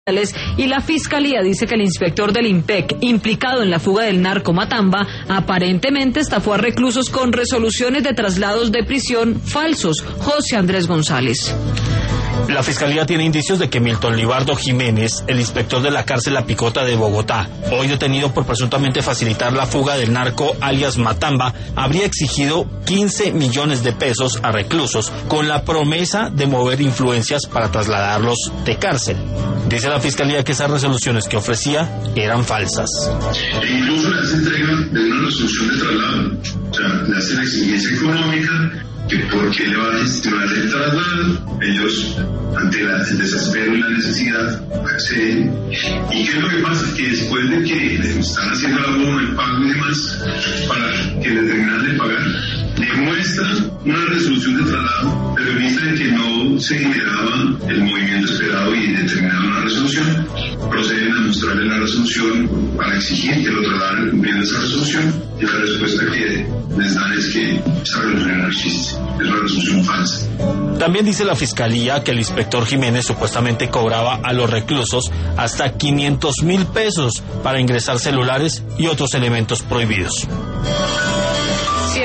Y la Fiscalía dice que el inspector del IMPEC, implicado en la fuga del narco Matamba, aparentemente estafó a reclusos con resoluciones de traslados de prisión falsos. José Andrés González. La Fiscalía tiene indicios de que Milton Libardo Jiménez, el inspector de la cárcel La Picota de Bogotá, hoy detenido por presuntamente facilitar la fuga del narco alias Matamba, habría exigido 15 millones de pesos a reclusos con la promesa de mover influencias para trasladarlos de cárcel. Dice la Fiscalía que esas resoluciones que ofrecía eran falsas. E incluso le hace entrega de una resolución de traslado, o sea, le hace la exigencia económica, que por qué le va a gestionar el traslado, ellos ante el desespero y la necesidad acceden. ¿Y qué es lo que pasa? Que después de que les están haciendo el abono, el pago y demás, para que le terminan de pagar, demuestran una resolución de traslado, pero vista de que no se generaba el movimiento esperado y determinaron una resolución, proceden a mostrarle la resolución para exigir que lo trasladen cumpliendo esa resolución, y la respuesta que les dan es que esa resolución no existe, es una resolución falsa. También dice la Fiscalía que el inspector Jiménez supuestamente cobraba a los reclusos hasta 500.000 pesos para ingresar celulares y otros elementos prohibidos.